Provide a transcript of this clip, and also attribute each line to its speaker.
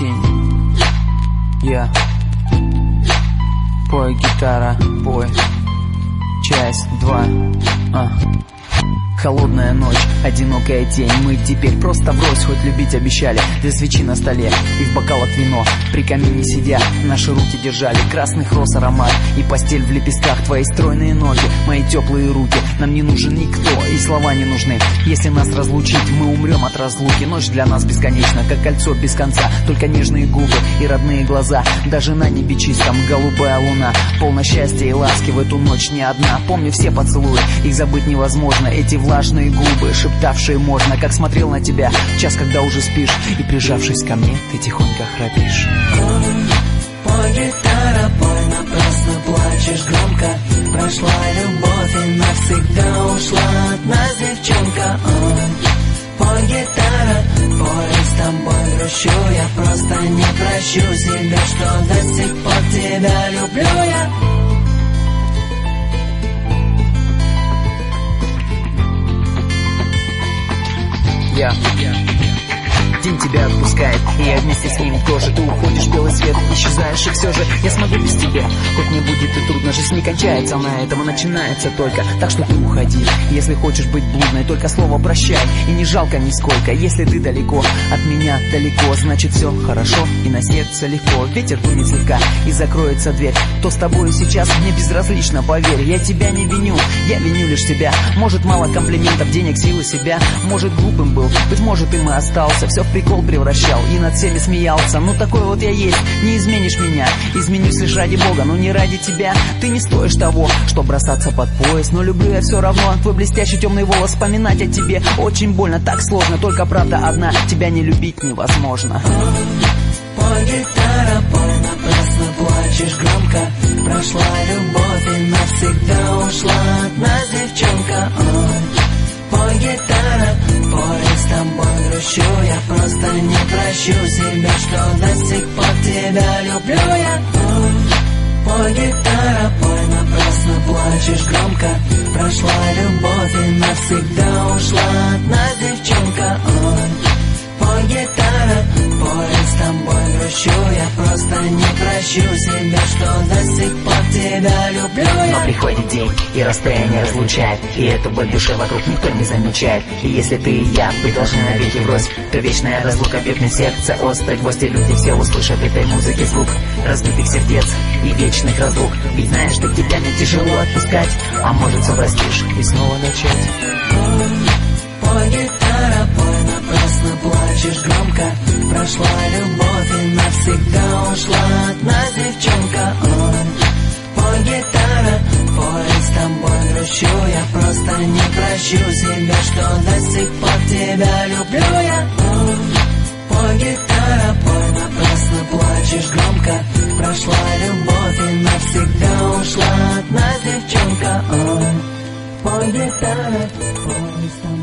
Speaker 1: тень. Я пой, гитара, пой. Часть 2. Холодная ночь, одинокая тень. Мы теперь просто врозь, хоть любить обещали. Две свечи на столе и в бокалах вино. При камине сидя, наши руки держали красных роз аромат. И постель в лепестках, твои стройные ноги, мои теплые руки. Нам не нужен никто, и слова не нужны. Если нас разлучить, мы умрем от разлуки. Ночь для нас бесконечна, как кольцо без конца. Только нежные губы и родные глаза. Даже на небе чистом голубая луна. Полно счастья и ласки в эту ночь не одна. Помню все поцелуи, их забыть невозможно. Эти влажные губы, шептавшие можно. Как смотрел на тебя в час, когда уже спишь. И прижавшись ко мне, ты тихонько храпишь.
Speaker 2: Пой, гитара, пой, напрасно плачешь громко. Прошла любовь и навсегда ушла от нас девчонка. Пой, гитара, пой, с тобой грущу. Я просто не прощу себя, что до сих пор тебя люблю я.
Speaker 1: День тебя отпускает, и я вместе с ним тоже. Ты уходишь, белый свет, исчезаешь, и все же я смогу без тебя. Хоть мне будет и трудно, жизнь не кончается на этом, и начинается только. Так что ты уходи, если хочешь быть блудной, только слово прощай, и не жалко нисколько. Если ты далеко, от меня далеко, значит все хорошо, и на сердце легко. Ветер дунет слегка, и закроется дверь. Кто с тобой сейчас, мне безразлично, поверь. Я тебя не виню, я виню лишь себя. Может, мало комплиментов, денег, силы себя. Может, глупым был, быть может, им и остался. Все в прикол превращал и над всеми смеялся. Ну такой вот я есть, не изменишь меня. Изменюсь лишь ради Бога, но не ради тебя. Ты не стоишь того, что бросаться под пояс. Но люблю я все равно, твой блестящий темный волос. Вспоминать о тебе очень больно, так сложно. Только правда одна, тебя не любить невозможно.
Speaker 2: Пой, гитара, пой, напрасно плачешь громко. Прошла любовь и навсегда ушла от нас девчонка. Пой, гитара, пой, с тобой грущу. Я просто не прощу себя, что до сих пор тебя люблю я. Пой, гитара, пой, напрасно плачешь громко. Прошла любовь и навсегда ушла от нас девчонка. Пой, гитара, пой, с тобой грущу. Я просто не прощу себя, что до сих пор тебя люблю я.
Speaker 1: Но приходит день, и расстояние разлучает, и эту боль души вокруг никто не замечает. И если ты и я, вы должны навеки врозь, то вечная разлука бьет сердце острой гвозди. Люди все услышат этой музыки звук разбитых сердец и вечных разлук. Ведь знаешь, что тебя не тяжело отпускать, а может все простишь и снова начать.
Speaker 2: Пой, гитара, пой, напрасно плачешь громко. Прошла любовь и навсегда ушла от нас девчонка. Пой, гитара, пой, с тобой грущу. Я просто не прощу себя, что до сих пор тебя люблю я. Пой, гитара, пой, напрасно плачешь громко. Прошла любовь и навсегда ушла от нас девчонка. Пой, гитара, пой, с тобой.